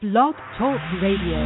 Blog Talk Radio.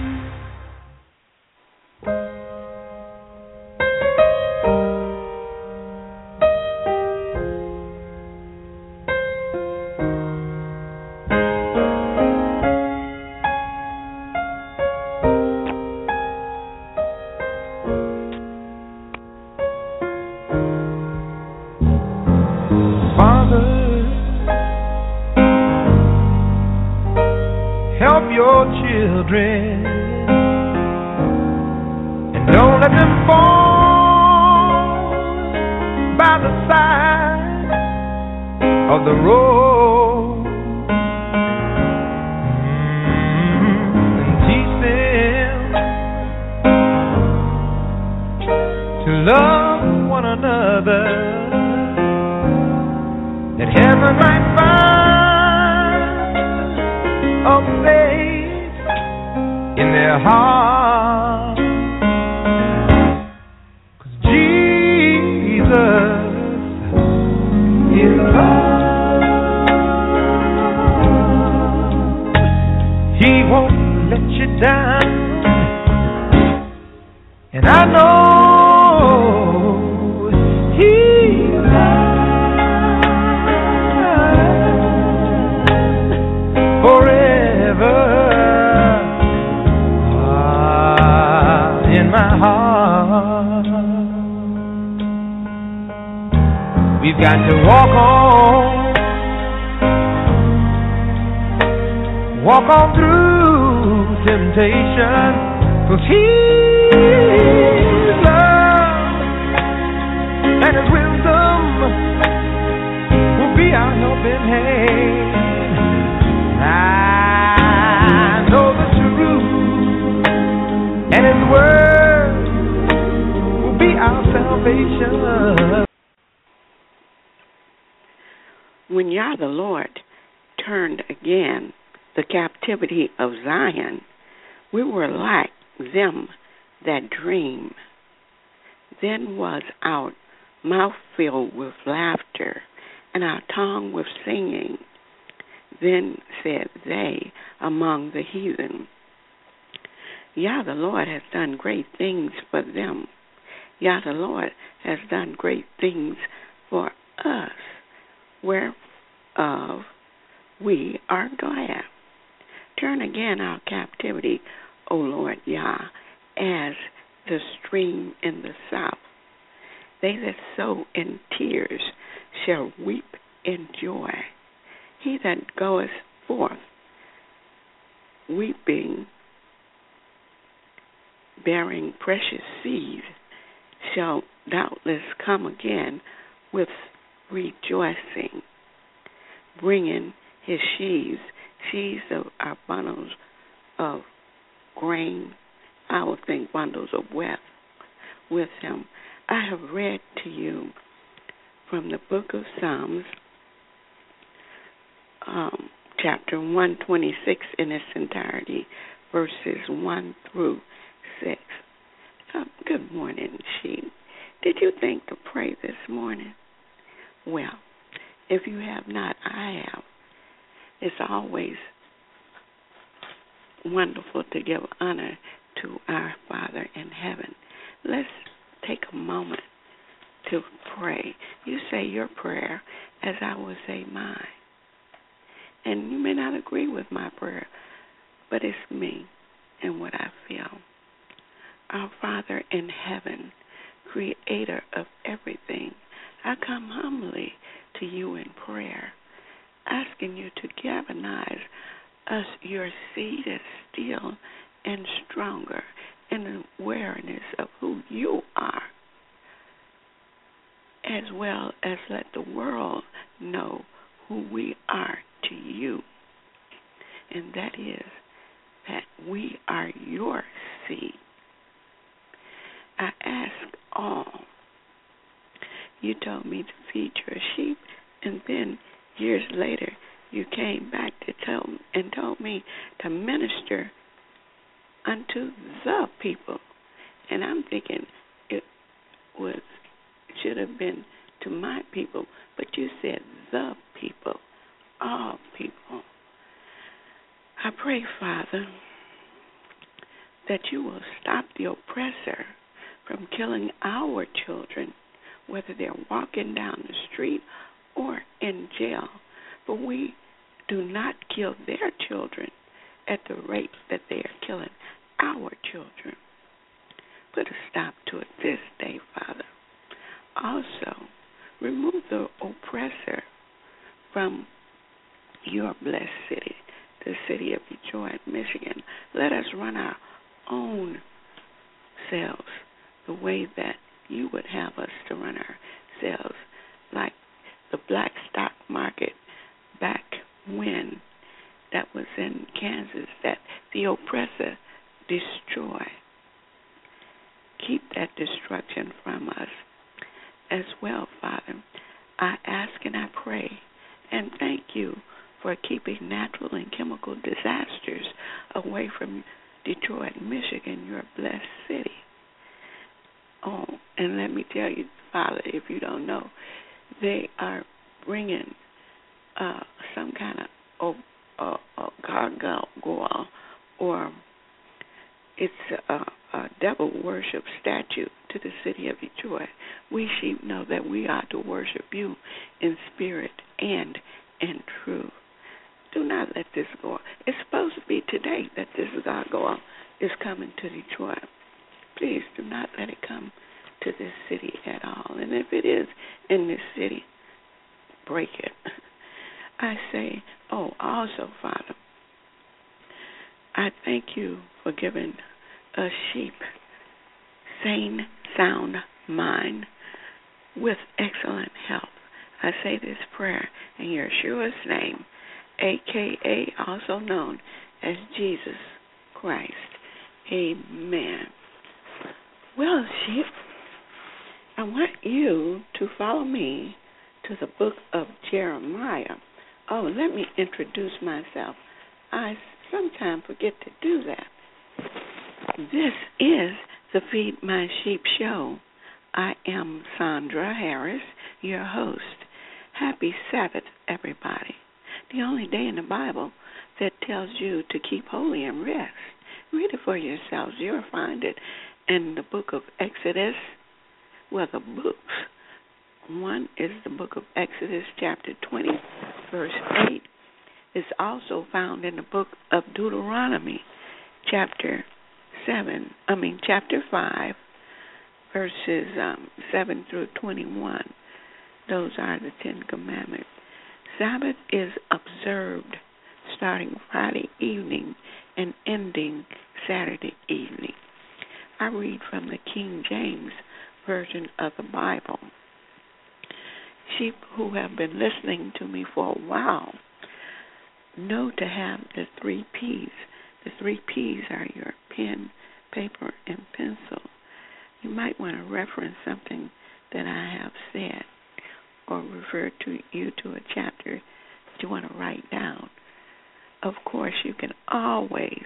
When Yah the Lord turned again the captivity of Zion, we were like them that dream. Then was our mouth filled with laughter, and our tongue with singing. Then said they among the heathen, Yah the Lord has done great things for them. Yah the Lord has done great things for us, whereof we are glad. Turn again our captivity, O Lord Yah, as the stream in the south. They that sow in tears shall weep in joy. He that goeth forth weeping, bearing precious seed, shall doubtless come again with rejoicing, bringing his sheaves of our bundles of grain, I would think bundles of wealth with him. I have read to you from the book of Psalms, chapter 126 in its entirety, verses 1 through 6. Good morning, She. Did you think to pray this morning? Well, if you have not, I have. It's always wonderful to give honor to our Father in heaven. Let's take a moment to pray. You say your prayer as I will say mine. And you may not agree with my prayer, but it's me and what I feel. Our Father in heaven, creator of everything, I come humbly to you in prayer, asking you to galvanize us, your seed is still and stronger in awareness of who you are, as well as let the world know who we are to you, and that is that we are your seed. I ask all. You told me to feed your sheep, and then years later you came back to told me to minister unto the people. And I'm thinking it should have been to my people, but you said the people, all people. I pray, Father, that you will stop the oppressor from killing our children, whether they're walking down the street or in jail. For we do not kill their children at the rate that they are killing our children. Put a stop to it this day, Father. Also, remove the oppressor from your blessed city, the city of Detroit, Michigan. Let us run our own selves the way that you would have us to run ourselves, like the black stock market back when that was in Kansas, that the oppressor destroyed. Keep that destruction from us as well, Father. I ask and I pray and thank you for keeping natural and chemical disasters away from Detroit, Michigan, your blessed city. Oh, and let me tell you, Father, if you don't know, they are bringing some kind of gargoyle, or it's a devil worship statue to the city of Detroit. We sheep know that we are to worship you in spirit and in truth. Do not let this go on. It's supposed to be today that this gargoyle is coming to Detroit. Please do not let it come to this city at all. And if it is in this city, break it. I say, also, Father, I thank you for giving us sheep sane, sound mind with excellent health. I say this prayer in Yeshua's name, a.k.a. also known as Jesus Christ. Amen. Well, sheep, I want you to follow me to the book of Jeremiah. Oh, let me introduce myself. I sometimes forget to do that. This is the Feed My Sheep show. I am Sandra Harris, your host. Happy Sabbath, everybody. The only day in the Bible that tells you to keep holy and rest. Read it for yourselves. You'll find it in the book of Exodus. Well, the books. One is the book of Exodus, chapter 20, verse 8. It's also found in the book of Deuteronomy, chapter 5, verses 7 through 21. Those are the Ten Commandments. Sabbath is observed starting Friday evening and ending Saturday evening. I read from the King James Version of the Bible. Sheep who have been listening to me for a while know to have the 3 P's. The 3 P's are your pen, paper, and pencil. You might want to reference something that I have said or refer to you to a chapter that you want to write down. Of course, you can always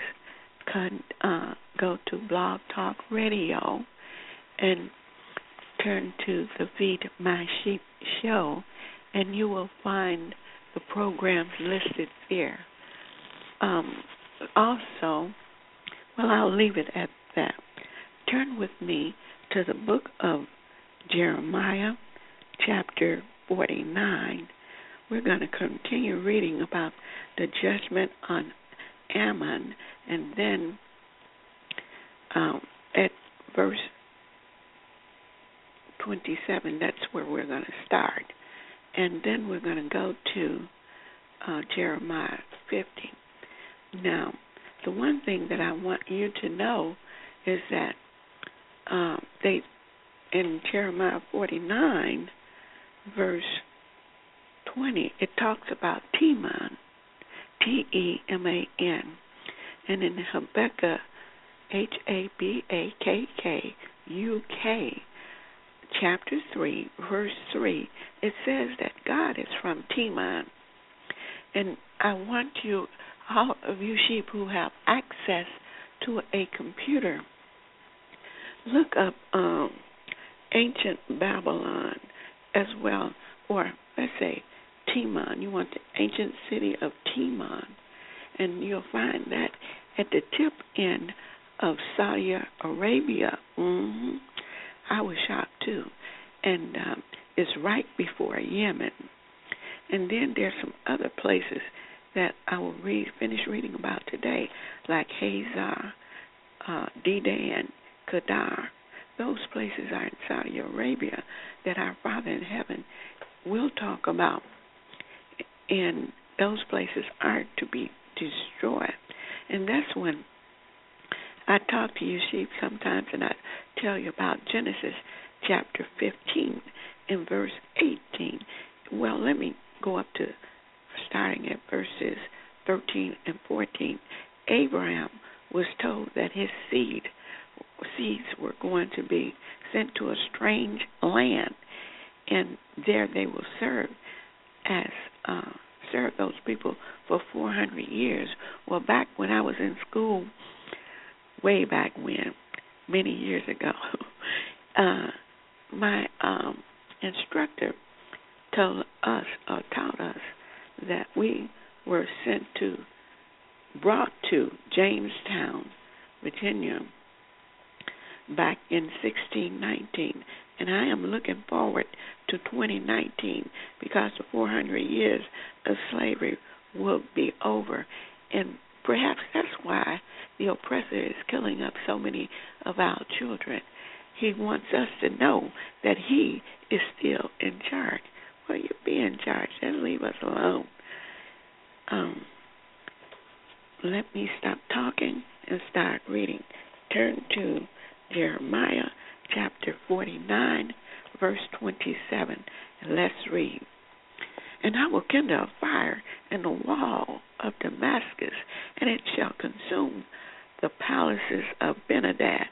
go to Blog Talk Radio and turn to the Feed My Sheep show, and you will find the programs listed there. Also, I'll leave it at that. Turn with me to the book of Jeremiah, chapter 49. We're going to continue reading about the judgment on Ammon, and then at verse 27, that's where we're going to start. And then we're going to go to Jeremiah 50. Now, the one thing that I want you to know is that in Jeremiah 49, verse 20, it talks about Teman, T-E-M-A-N. And in Habakkuk, H-A-B-A-K-K-U-K, chapter 3, verse 3, it says that God is from Teman. And I want you, all of you sheep who have access to a computer, look up ancient Babylon as well, or let's say Teman. You want the ancient city of Teman. And you'll find that at the tip end of Saudi Arabia. I was shocked too. And it's right before Yemen. And then there's some other places that I will finish reading about today, like Hazar, Dedan, Kedar. Those places are in Saudi Arabia that our Father in heaven will talk about. And those places are to be destroyed. And that's when I talk to you sheep sometimes, and I tell you about Genesis chapter 15 and verse 18. Well, let me go up to starting at verses 13 and 14. Abraham was told that his seeds were going to be sent to a strange land, and there they will serve those people for 400 years. Well, back when I was in school, way back when, many years ago, my instructor taught us that we were brought to Jamestown, Virginia, back in 1619. And I am looking forward to 2019 because the 400 years of slavery will be over. And perhaps that's why the oppressor is killing up so many of our children. He wants us to know that he is still in charge. Well, you be in charge. Then leave us alone. Let me stop talking and start reading. Turn to Jeremiah chapter 49, verse 27, and let's read. And I will kindle a fire in the wall of Damascus, and it shall consume the palaces of Ben-Hadad.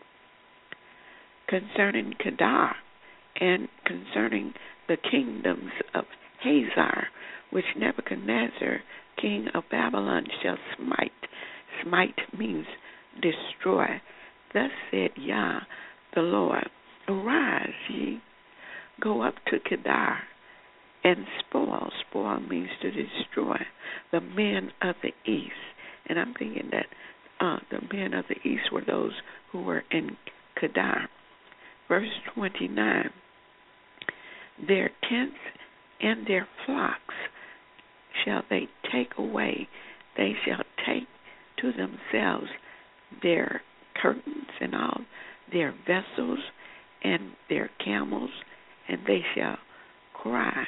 Concerning Kedar, and concerning the kingdoms of Hazar, which Nebuchadnezzar, king of Babylon, shall smite. Smite means destroy. Thus said Yah, the Lord, arise ye, go up to Kedar, and spoil. Spoil means to destroy the men of the east. And I'm thinking that the men of the east were those who were in Kedar. Verse 29, their tents and their flocks shall they take away. They shall take to themselves their curtains and all their vessels and their camels, and they shall cry.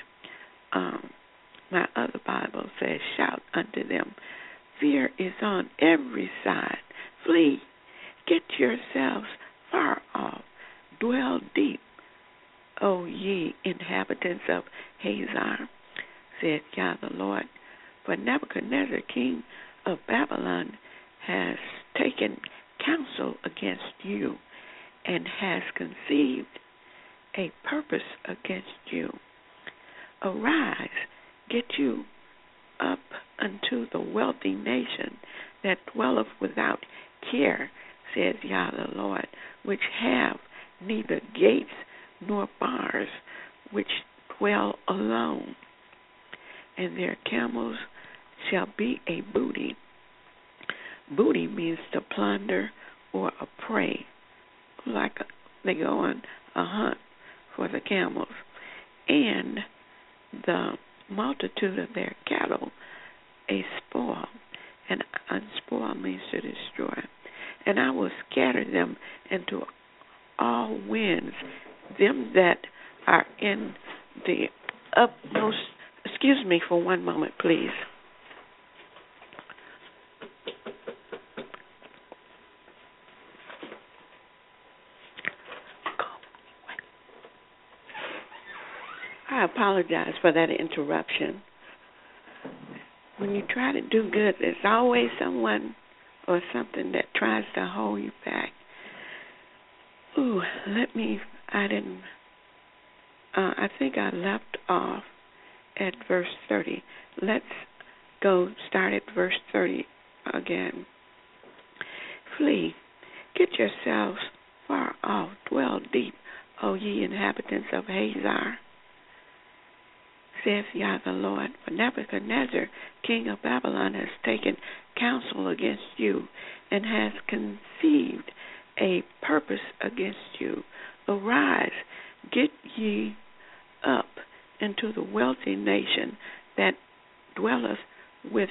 My other Bible says, shout unto them. Fear is on every side. Flee. Get yourselves far off. Dwell deep, O ye inhabitants of Hazar, said Yah the Lord. For Nebuchadnezzar, king of Babylon, has taken counsel against you and has conceived a purpose against you. Arise, get you up unto the wealthy nation that dwelleth without care, says Yah the Lord, which have neither gates nor bars, which dwell alone. And their camels shall be a booty. Booty means to plunder or a prey. They go on a hunt for the camels. And the multitude of their cattle, a spoil. And unspoil means to destroy. And I will scatter them into all winds, them that are in the utmost. Excuse me for one moment, please. I apologize for that interruption. When you try to do good, there's always someone or something that tries to hold you back. I think I left off at verse 30. Let's go start at verse 30 again. Flee, get yourselves far off, dwell deep, O ye inhabitants of Hazar, saith Yah the Lord. For Nebuchadnezzar, king of Babylon, has taken counsel against you, and has conceived a purpose against you. Arise, get ye up into the wealthy nation that dwelleth without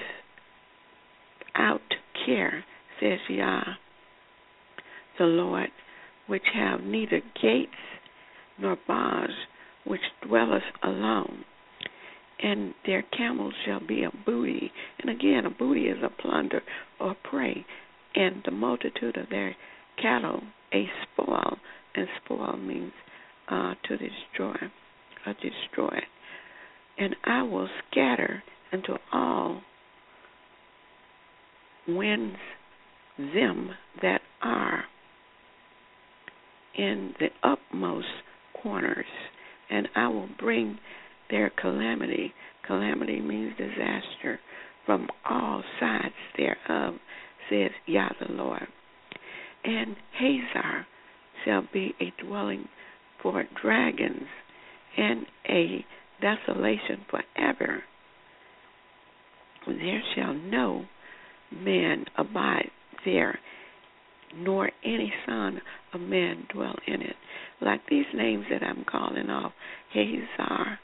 care, says Yah, the Lord, which have neither gates nor bars, which dwelleth alone. And their camels shall be a booty. And again, a booty is a plunder or prey. And the multitude of their cattle a spoil. And spoil means to destroy or destroy. And I will scatter into all winds them that are in the upmost corners, and I will bring their calamity. Calamity means disaster from all sides thereof, says Yah the Lord. And Hazar shall be a dwelling for dragons, and a desolation forever. There shall no man abide there, nor any son of man dwell in it. Like these names that I'm calling off, Hazar,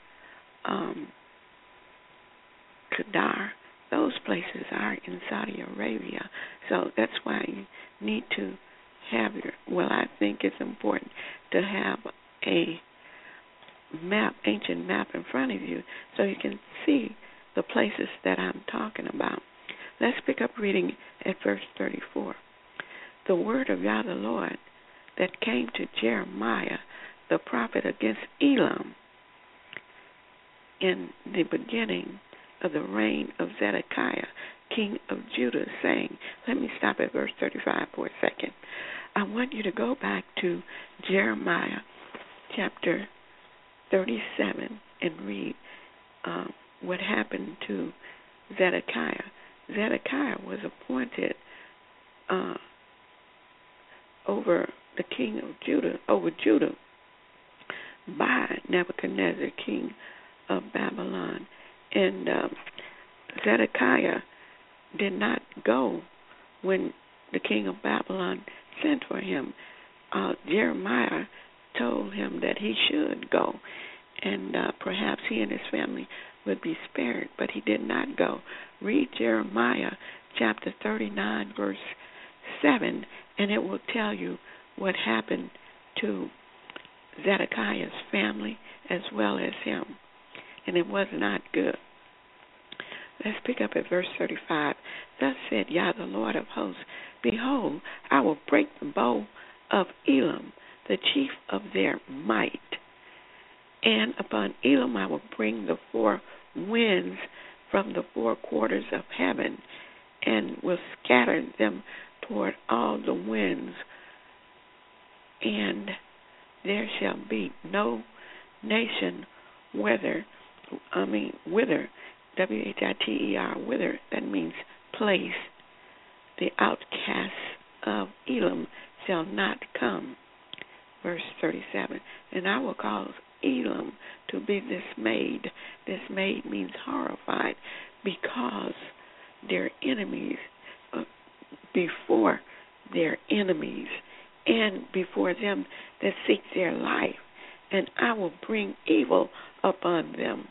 Kedar, those places are in Saudi Arabia. So that's why you need to have I think it's important to have a map, ancient map in front of you so you can see the places that I'm talking about. Let's pick up reading at verse 34. The word of Yah the Lord that came to Jeremiah the prophet against Elam in the beginning of the reign of Zedekiah, king of Judah, saying, let me stop at verse 35 for a second. I want you to go back to Jeremiah chapter 37 and read what happened to Zedekiah. Zedekiah was appointed over the king of Judah, over Judah, by Nebuchadnezzar, king of Babylon. And Zedekiah did not go when the king of Babylon sent for him. Jeremiah told him that he should go, and perhaps he and his family would be spared, but he did not go. Read Jeremiah chapter 39, verse 7, and it will tell you what happened to Zedekiah's family as well as him, and it was not good. Let's pick up at verse 35. Thus said Yah, the Lord of hosts, behold, I will break the bow of Elam, the chief of their might, and upon Elam I will bring the four winds from the four quarters of heaven, and will scatter them toward all the winds, and there shall be no nation whither, W-H-I-T-E-R, whither, that means place, the outcasts of Elam shall not come. Verse 37, and I will cause Elam to be dismayed. Dismayed means horrified, because their enemies, before their enemies, and before them that seek their life, and I will bring evil upon them,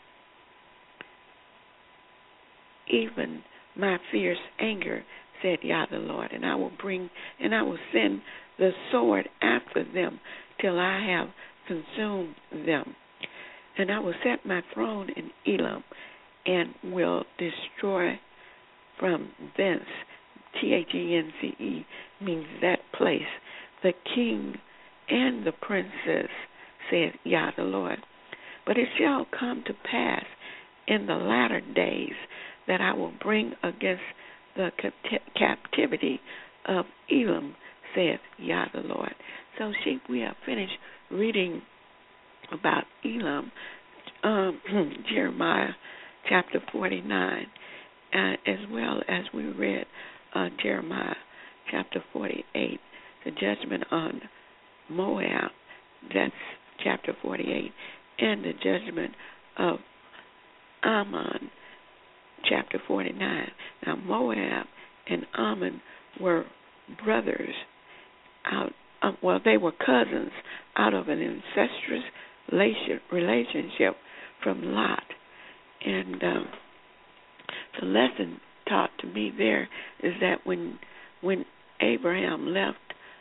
even my fierce anger, said Yah the Lord, and I will send the sword after them till I have consumed them. And I will set my throne in Elam, and will destroy from thence, T-H-E-N-C-E, means that place, the king and the princess, said Yah the Lord. But it shall come to pass in the latter days that I will bring against the captivity of Elam, saith Yah the Lord. So, we have finished reading about Elam, Jeremiah chapter 49, as well as we read Jeremiah chapter 48, the judgment on Moab, that's chapter 48, and the judgment of Ammon, chapter 49. Now Moab and Ammon were brothers they were cousins out of an incestuous relationship from Lot. And the lesson taught to me there is that when Abraham left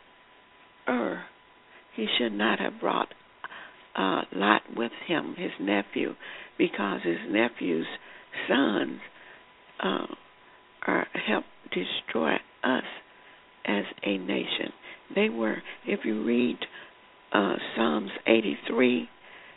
he should not have brought Lot with him, his nephew, because his nephew's sons helped destroy us as a nation. They were, if you read Psalms 83,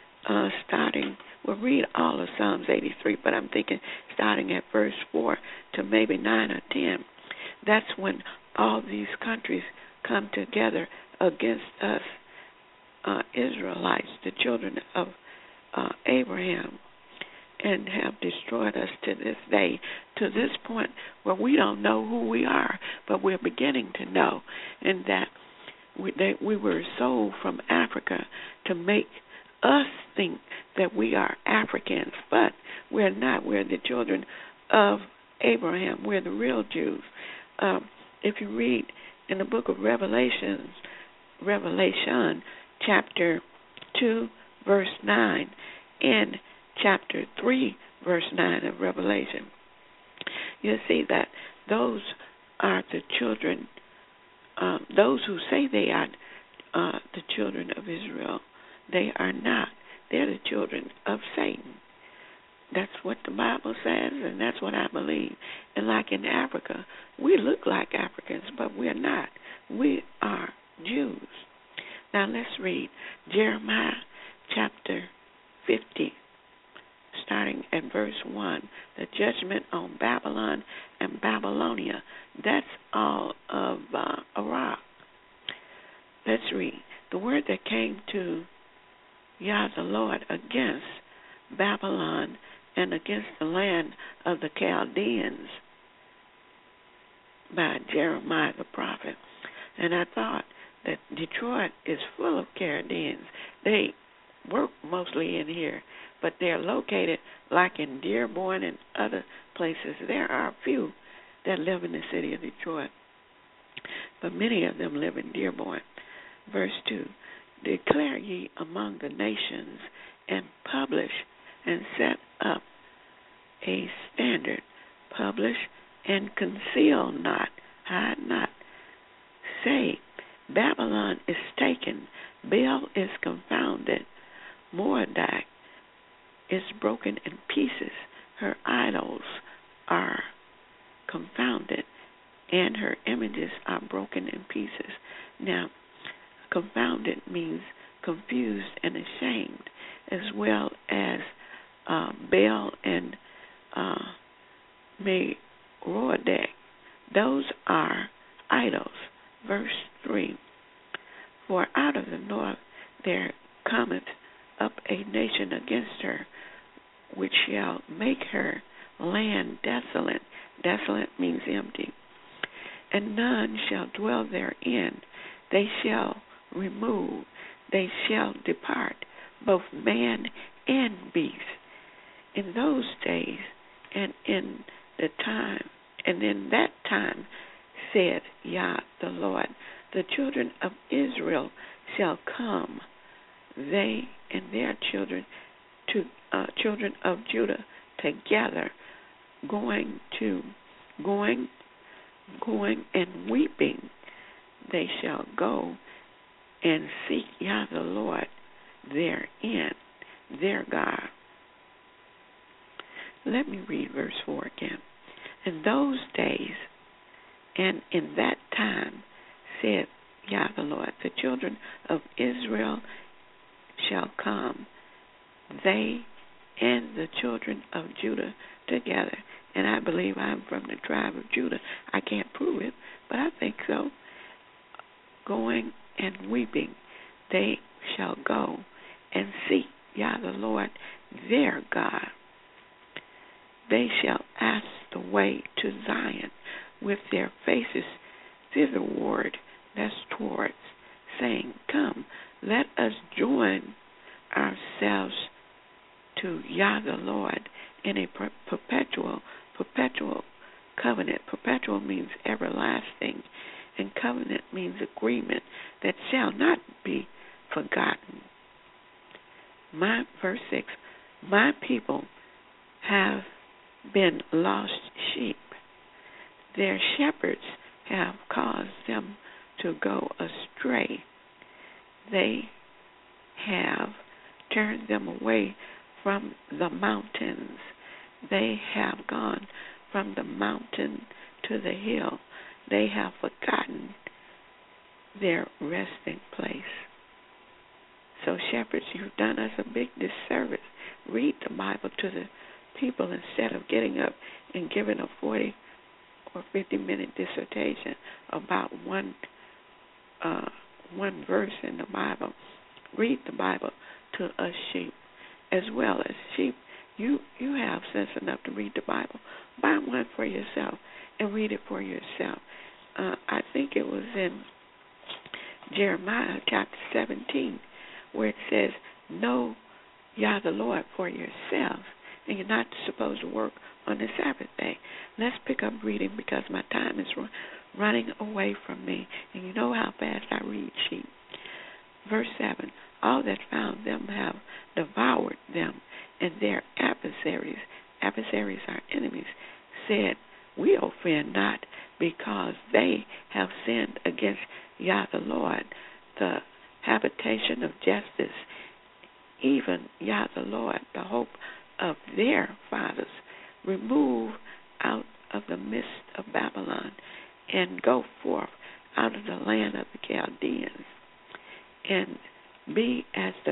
read all of Psalms 83, but I'm thinking starting at verse 4 to maybe 9 or 10, that's when all these countries come together against us, Israelites, the children of Abraham, and have destroyed us to this day, to this point where we don't know who we are, but we're beginning to know, and that we were sold from Africa to make us think that we are Africans, but we're not. We're the children of Abraham. We're the real Jews. If you read in the book of Revelation, chapter 2, verse 9, and chapter 3, verse 9 of Revelation, you'll see that those are the children, those who say they are the children of Israel, they are not. They're the children of Satan. That's what the Bible says, and that's what I believe. And like in Africa, we look like Africans, but we're not. We are Jews. Now let's read Jeremiah chapter 50, starting at verse 1. The judgment on Babylon and Babylonia. That's all of Iraq. Let's read. The word that came to Yah the Lord against Babylon and against the land of the Chaldeans by Jeremiah the prophet. And I thought that Detroit is full of Chaldeans. They work mostly in here, but they're located like in Dearborn and other places. There are a few that live in the city of Detroit, but many of them live in Dearborn. Verse 2, declare ye among the nations and publish and set up a standard. Publish and conceal not, hide not. Say, Babylon is taken, Baal is confounded, Moadak is broken in pieces, her idols are confounded, and her images are broken in pieces. Now, confounded means confused and ashamed, as well as Baal and Merodach. Those are idols. Verse 3, for out of the north there cometh up a nation against her, which shall make her land desolate. Desolate means empty. And none shall dwell therein. They shall remove, they shall depart, both man and beast. In those days and in that time, said Yah the Lord, the children of Israel shall come, they and their children, to children of Judah together, going and weeping. They shall go and seek Yah the Lord therein, their God. Let me read verse 4 again. In those days and in that time, said Yah the Lord, the children of Israel shall come, they and the children of Judah together. And I believe I'm from the tribe of Judah. I can't prove it, but I think so. Going and weeping, they shall go and seek Yah the Lord their God. They shall ask the way to Zion with their faces thitherward, that's towards, saying, come, let us join ourselves to Yah the Lord in a perpetual perpetual covenant. Perpetual means everlasting, and covenant means agreement that shall not be forgotten. Verse 6, my people have been lost sheep. Their shepherds have caused them to go astray. They have turned them away from the mountains. They have gone from the mountain to the hill. They have forgotten their resting place. So shepherds, you've done us a big disservice. Read the Bible to the people instead of getting up and giving a 40 or 50-minute dissertation about one verse in the Bible. Read the Bible to us sheep as well as sheep. You have sense enough to read the Bible. Buy one for yourself and read it for yourself. I think it was in Jeremiah chapter 17 where it says, know Yah the Lord for yourself, and you're not supposed to work on the Sabbath day. Let's pick up reading because my time is running away from me, and you know how fast I read sheep. Verse 7, all that found them have devoured them, and their adversaries are enemies, said, we offend not, because they have sinned against Yah the Lord, the habitation of justice, even Yah the Lord, the hope of their fathers. Remove out of the midst of Babylon, and go forth out of the land of the Chaldeans, and be as the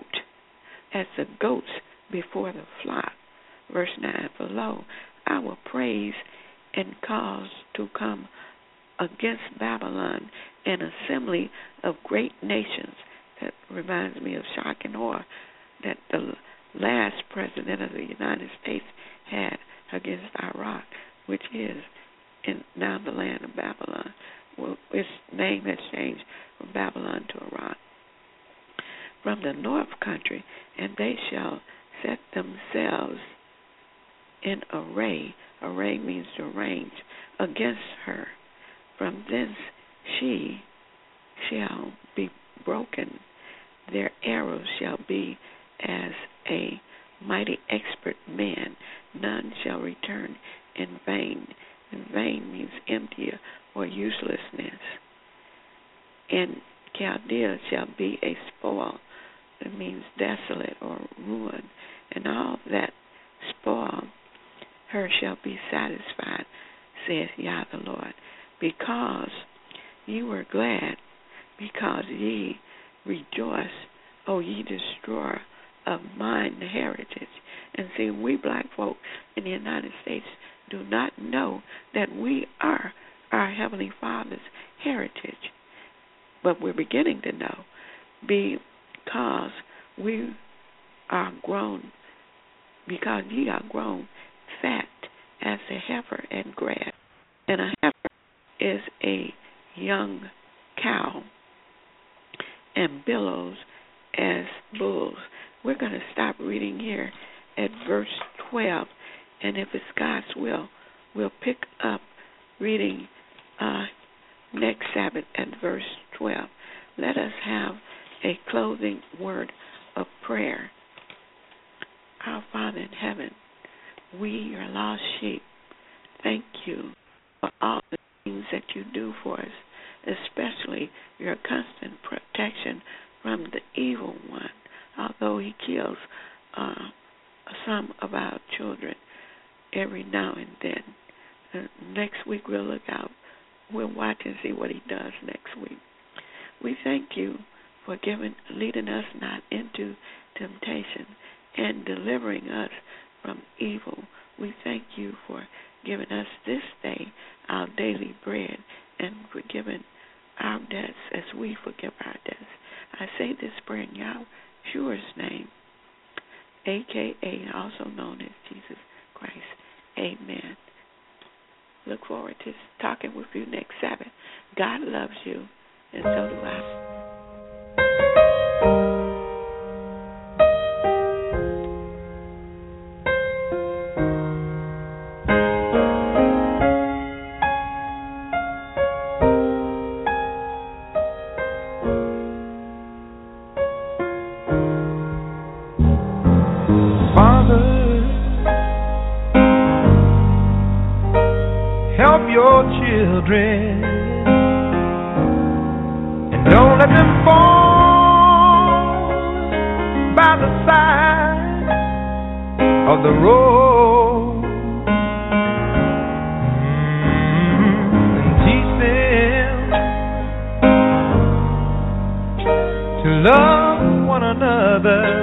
goats before the flock. Verse 9, for lo, I will praise and cause to come against Babylon an assembly of great nations. That reminds me of shock and horror that the last president of the United States had against Iraq, which is now the land of Babylon. Well, its name has changed from Babylon to Iraq. From the north country, and they shall set themselves in array. Array means to arrange against her. From thence she shall be broken. Their arrows shall be as a mighty expert man. None shall return in vain. In vain means empty or uselessness. And Chaldea shall be a spoil. It means desolate or ruin. And all that spoil her shall be satisfied, saith Yah the Lord. Because ye were glad, because ye rejoice, O ye destroyer of mine heritage. And see, we black folk in the United States do not know that we are our Heavenly Father's heritage. But we're beginning to know because we are grown, because ye are grown fat as a heifer and grass. And a heifer is a young cow, and billows as bulls. We're going to stop reading here at verse 12, and if it's God's will, we'll pick up reading next Sabbath at verse 12. Let us have a closing word of prayer. Our Father in heaven, we, your lost sheep, thank you for all the things that you do for us, especially your constant protection from the evil one, although he kills some of our children every now and then. Next week we'll look out. We'll watch and see what he does next week. We thank you for leading us not into temptation and delivering us from evil. We thank you for giving us this day our daily bread and forgiving our debts as we forgive our debts. I say this prayer in Yahshua's name, a.k.a. also known as Jesus Christ. Amen. Look forward to talking with you next Sabbath. God loves you, and so do I. children, and don't let them fall by the side of the road. And teach them to love one another.